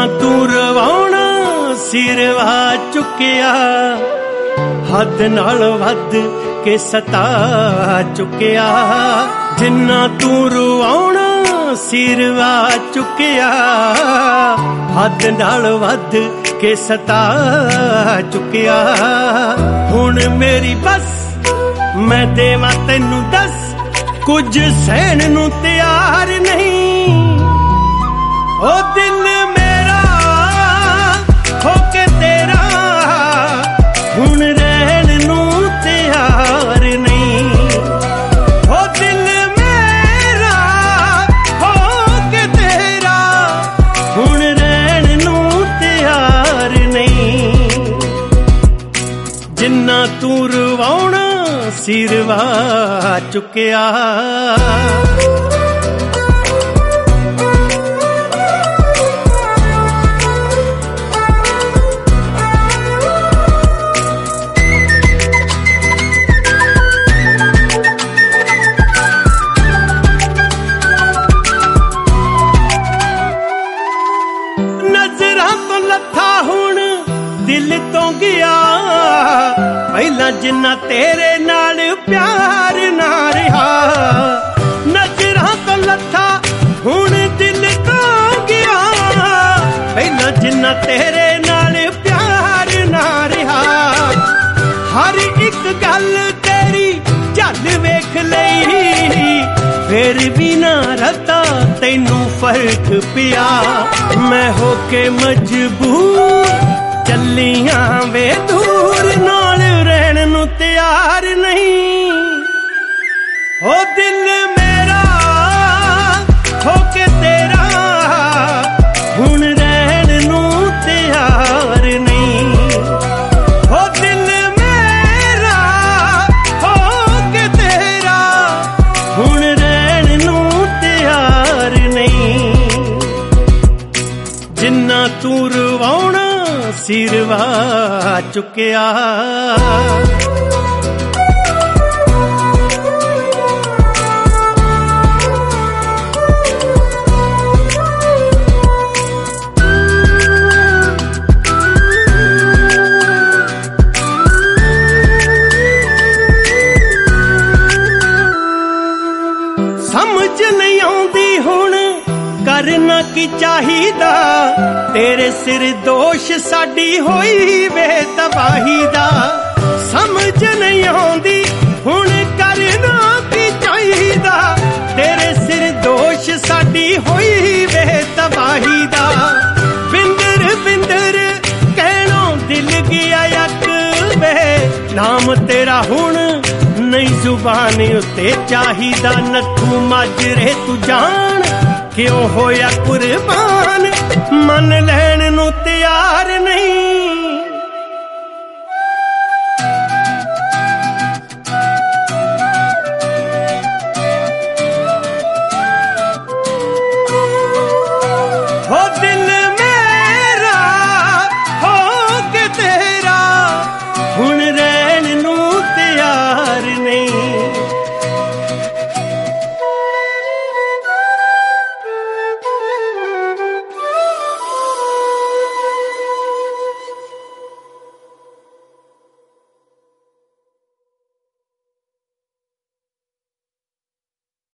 तू रवाउणा सिरवा चुकिया, हद नाल वध के सता चुकिया। जिन्ना तू रवाउणा सिरवा चुकिया, हद नाल वध के सता चुकिया। हुण मेरी बस मैं देवां तैनू दस, कुछ सहण नू तैयार नहीं। ओ दिल मेरा होके तेरा हुण रहण नू तैयार नहीं। ओ दिल मेरा होके तेरा हुण रहण नू तैयार नहीं। जिन्ना तू रवाउणा सिरवा चुकिया। नजरां तो लथा हुण दिल तो गया, पहला जिन्ना तेरे नाल प्यार ना रहा। नजरां तो लथा हुण दिल तो गया, पहला जिन्ना तेरे नाल प्यार ना रहा। हर एक गल तेरी झल वेख लई, फिर भी ना रता तैनू फर्क पिया। मैं होके मजबूर चलियां वे दूर, नाल रहण नू तैयार नहीं। ओ दिल मेरा होके तेरा हुण रहण नू तैयार नहीं। ओ दिल मेरा होके तेरा हुण रहण नू तैयार नहीं। जिन्ना तू रवाउणा सिरवा चुकिया। समझ नहीं आउंदी हुण करना की चाहिदा, तेरे सिर दोष साडी होई वे तबाही दा। समझ नहीं आउंदी हुण करना की चाहिदा, तेरे सिर दोष साडी होई वे तबाही दा। बिंदर बिंदर कहणों दिल गया यक वे, नाम तेरा हुण नहीं जुबान उत्ते चाहिदा। नथू माजरे तू जान क्यों होया कुर्बान, मन लैण नू तैयार नहीं।